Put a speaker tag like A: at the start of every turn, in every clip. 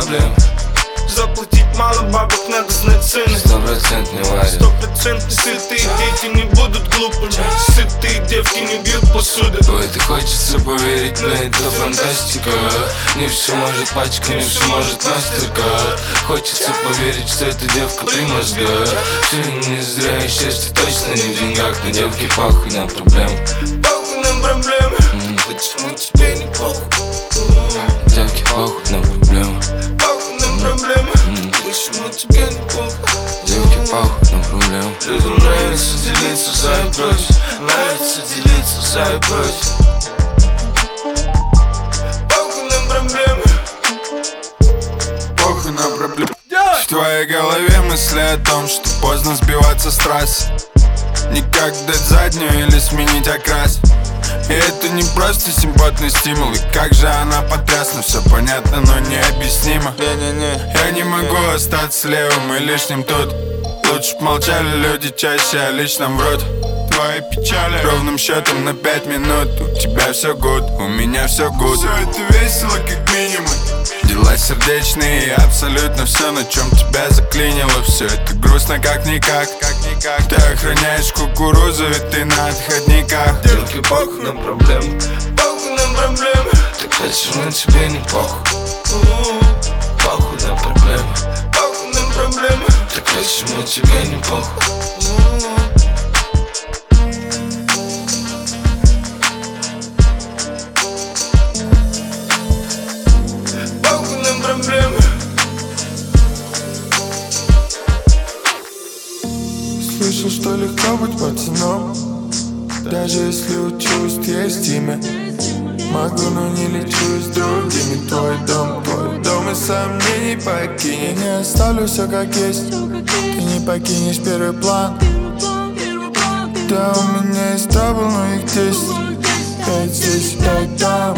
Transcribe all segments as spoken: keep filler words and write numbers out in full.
A: проблем.
B: Заплатить мало бабок, надо знать цены.
A: Стопроцентный варит.
B: Стопроцентный сытые дети не будут глупыми. Сытые девки не бьют посуды.
A: В это хочется поверить, но это фантастика. Не все может пачка, не все может мастерка. Хочется поверить, что эта девка при мозгах. Все не зря, и счастье точно не в деньгах. Но девки похуй на проблем.
B: Похуй на проблемы. Почему тебе не похуй?
A: Девки похуй на проблем.
B: Похуй на проблемы. Почему тебе не похуй?
A: Девки похуй на проблем.
B: Людям нравится делиться за и против. Нравится делиться за и против. Похуй на проблемы.
C: Похуй на проблемы. В твоей голове мысли о том, что поздно сбиваться с трассы. Никак дать заднюю или сменить окрас. И это не просто симпатный стимул. И как же она потрясна, все понятно, но необъяснимо. Не-не-не, я не могу остаться левым и лишним тут. Лучше б молчали люди чаще о личном врут. Твои печали ровным счетом на пять минут. У тебя все гуд, у меня все гуд. Все это весело как минимум. Дела сердечные, абсолютно все, на чем тебя заклинило. Все это грустно как-никак, как-никак. Ты охраняешь кукурузу, и ты на отходниках.
B: Девки похуй на проблемы. Похуй на проблемы.
A: Так почему тебе не похуй?
B: Похуй на проблемы. Похуй на проблемы.
A: Так почему тебе не похуй?
C: Слышал, что легко быть пацаном. Даже если у чувств есть имя. Могу, но не лечусь с другими. Твой дом, твой дом и сомнений покинет. Я не оставлю все как есть. Ты не покинешь первый план. Да, у меня есть дабл, но их десять. Пять здесь, пять там.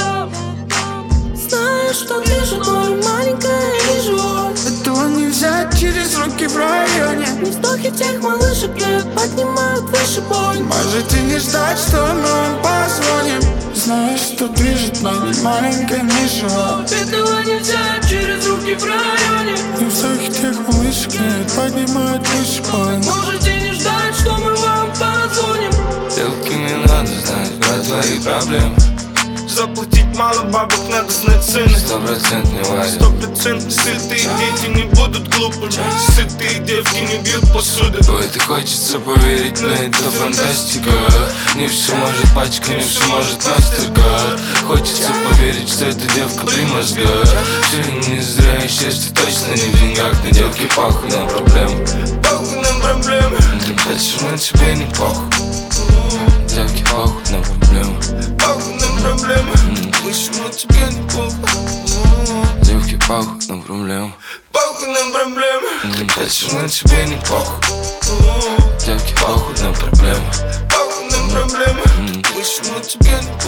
D: Знаешь, что движет мой маленькое и живот.
C: Этого не взять через руки в районе.
D: Не вздохи тех малышек не поднимают выше боль.
C: Можете не ждать, что мы вам позвоним. Знаешь, что движет моим маленьким живот.
D: Этого не взять через руки в районе.
C: Не вздохи тех малышек не поднимают выше боль.
D: Можете не ждать, что мы вам позвоним.
A: Девки, не надо знать про твои проблемы.
B: Заплатить мало бабок, надо знать цены.
A: Стопроцентный варит.
B: Стопроцентный сытые дети не будут глупыми. Сытые девки не бьют посуды.
A: В это хочется поверить, но это фантастика. Не все может пачка, не все может мастерка. Хочется поверить, что эта девка при мозгах. Все не зря, и счастье точно не в деньгах. Но девки похуй на проблемы.
B: Похуй на проблемы.
A: Так почему тебе не похуй? Девки похуй на проблемы.
B: Похуй на проблемы. Почему тебе не похуй?
A: Девки похуй на проблемы.
B: Похуй на проблемы.
A: Так почему тебе не похуй? Девки похуй на проблемы.
B: Похуй на проблемы. Почему тебе не